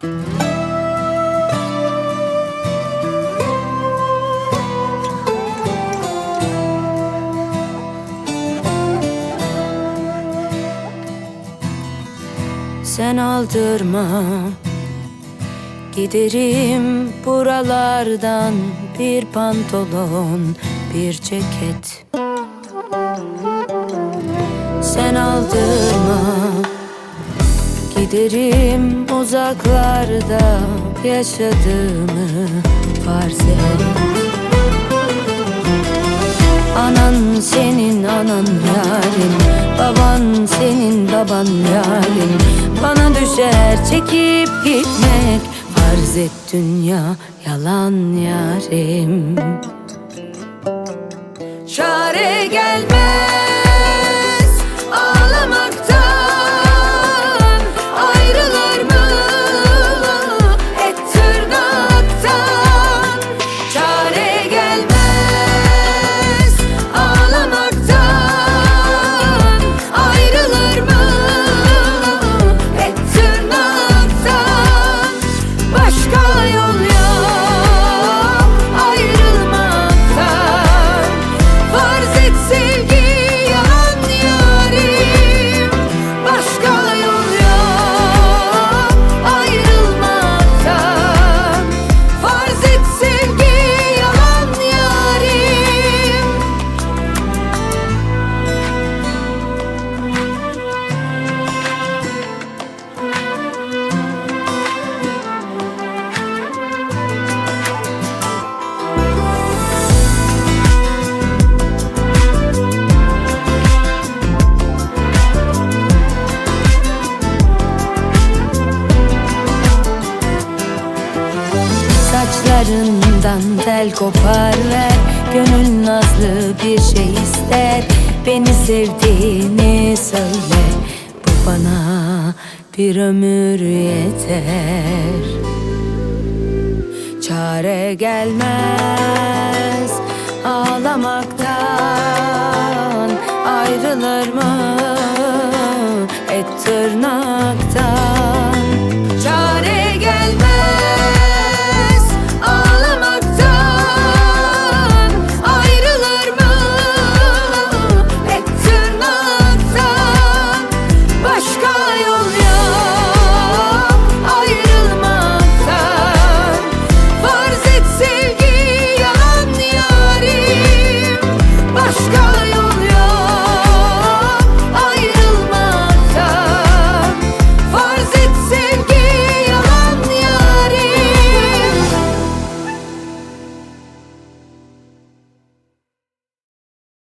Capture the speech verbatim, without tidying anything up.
Sen aldırma, giderim buralardan. Bir pantolon, bir ceket. Sen aldırma, giderim uzaklarda. Yaşadığımı farz et. Anan senin anan yarim, baban senin baban yarim. Bana düşer çekip gitmek, farz et dünya yalan yarim. Çare gelmez ağlamaktan, ayrılır mı et tırnaktan? Çare gelmez ağlamaktan, ayrılır mı et tırnaktan? Başka yol yok ayrılmaktan. Farz et sevgi yalan yarim. Başka yol yok ayrılmaktan. Farz et sevgi yalan yarim. Saçlarından tel kopar ver, gönül nazlı bir şey ister. Beni sevdiğini söyle, bu bana bir ömür yeter. Çare gelmez ağlamaktan, ayrılır mı et tırnaktan?